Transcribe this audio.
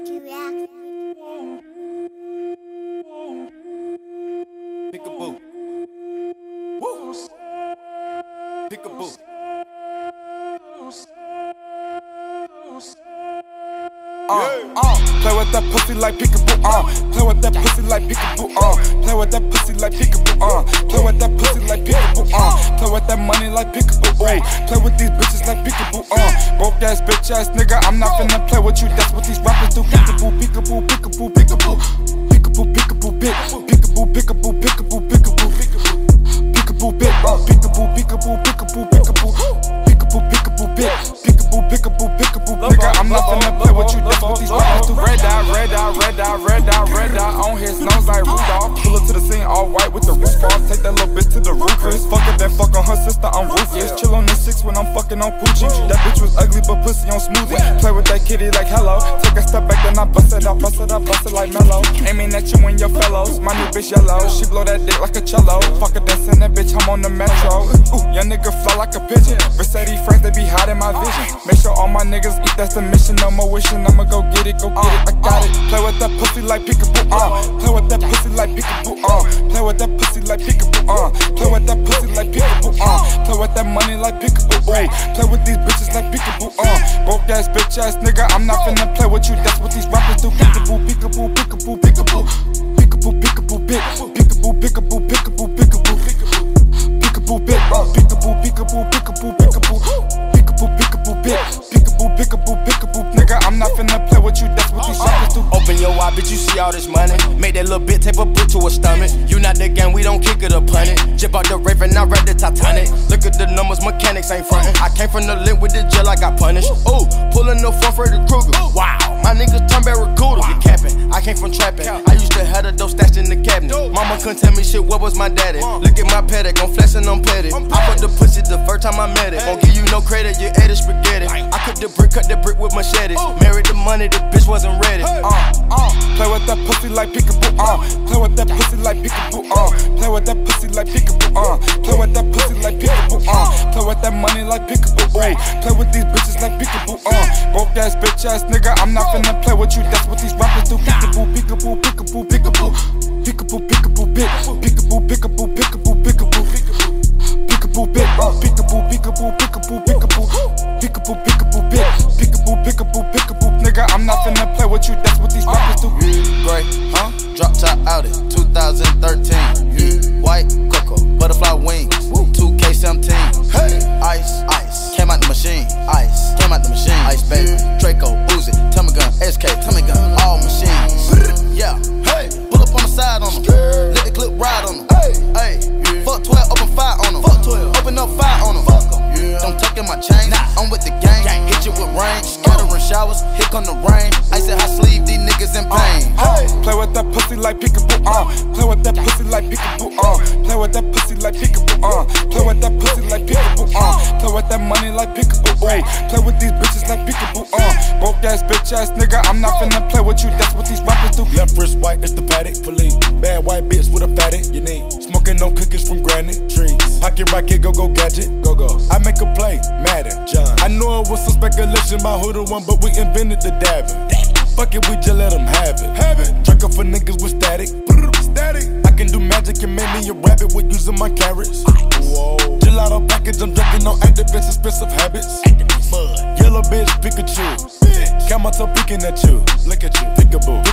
Peekaboo. Woo. Peekaboo. Play with that pussy like peekaboo, play with that pussy like peekaboo, play with that pussy like peekaboo, play with that pussy like peekaboo, play with that money like peekaboo, play with these bitches like peekaboo, broke ass bitch ass nigga, I'm not finna play with you, that's what these rappers do, peekaboo, peekaboo, peekaboo, peekaboo, peekaboo, peekaboo, peekaboo, peekaboo, peekaboo, peekaboo, peekaboo, peekaboo, peekaboo, peekaboo, peekaboo, peekaboo, peekaboo, peekaboo, peekaboo, nigga, I'm not finna play with you, that's what these rappers do. Red dot, red dot, red dot, red dot, red dot on his nose like Rudolph. Pull up to the scene all white with the roof off. Take that little bitch to the roof. Fuck it, then fuck on her sister, I'm ruthless. Chill on the 6 when I'm fucking on Poochie. That bitch was ugly but pussy on smoothie. Play with that kitty like hello. Take a step back then I bust it, I bust it, I bust it like mellow. Aiming at you and your fellows. My new bitch yellow. She blow that dick like a cello. Fuck it, then send that bitch, I'm on the metro. Ooh, young nigga fly like a pigeon. Mercedes friends, they be hiding my vision. Make sure all my niggas eat, that's the mission. No more wishing, I'ma go get it, I got it. Play with that pussy like peekaboo, play with that pussy like peekaboo, play with that pussy like peekaboo, play with that pussy like peekaboo, play with that money like peekaboo, play with these bitches like peekaboo, broke ass bitch ass nigga, I'm not finna play with you, that's what these rappers do, peekaboo, peekaboo, peekaboo, peekaboo, peekaboo, peekaboo, peekaboo, peekaboo, peekaboo, peekaboo, peekaboo, peekaboo, peekaboo, peekaboo, peekaboo, peekaboo, peekaboo, peekaboo, peekaboo, nigga, I'm not finna play with you, that's what these rappers do. Open your eye, bitch, you see all this money. Make that little bitch tape a brick to her stomach. You not the gang, we don't kick it or punt it. Jump out the Raven, I read the Titanic. Look at the numbers, mechanics ain't frontin'. I came from the lint with the jail, I got punished. Ooh, pulling the front Freddy Krueger. Wow, my niggas turn Barracuda. You capping, I came from trapping. I used to have the dope stashed in the cabinet. Mama couldn't tell me shit, what was my daddy? Look at my paddock, I'm flexing, I'm petty. I put the pussy the first time I met it. Won't give you no credit, you ate it spaghetti. I cut the brick with machetes. Married the money, the bitch wasn't ready. Play with that pussy like peekaboo, play with that pussy like peekaboo, play with that pussy like peekaboo, play with that pussy like peekaboo, play with that money like peekaboo, play with these bitches like peekaboo, broke ass bitch ass nigga, I'm not finna play with you, that's what these rappers do, peekaboo, peekaboo, peekaboo, peekaboo, peekaboo, peekaboo, peekaboo, peekaboo, peekaboo, peekaboo, peekaboo, peekaboo, peekaboo, peekaboo, peekaboo, peekaboo, peekaboo, peekaboo, peekaboo, nigga, I'm not finna play with you, that's what these rappers do. Gray, drop top Audi, 2013. White cocoa, butterfly wings, 2K17. Hey, ice, came out the machine. Ice, came out the machine. Ice baby, Draco, Uzi, Tommy gun, SK, Tommy gun, all machines. Yeah, hey, pull up on the side on them. Let the clip ride on them. Hey, fuck 12, open fire on them. Fuck 12, open up fire on them. Don't tuck in my chain, I'm with the gang. Hit you with rain, scattering showers, here come the rain. Ice in high sleeve, these niggas in pain. Play with that pussy like peekaboo, play with that pussy like peekaboo, play with that pussy like peekaboo, play with that pussy like peekaboo, play with that money like peekaboo, play with these bitches like peekaboo, broke ass bitch ass nigga, I'm not finna play with you, that's what these rappers do. Left wrist white, it's the paddock for lean. Bad white bitch with a fatty, you need. Smoking on cookies from granite trees. Pocket rocket, go gadget, go. I make a play, Madden, John. I know it was some speculation about who the one, but we invented the dabbing. Fuck it, we just let them have it. Drink up for niggas with static. I can do magic and make me a rabbit with using my carrots. Whoa. Gelato package, I'm drinking on activist expensive habits. Yellow bitch, Pikachu. Camel toe peeking at you. Look at you, peekaboo.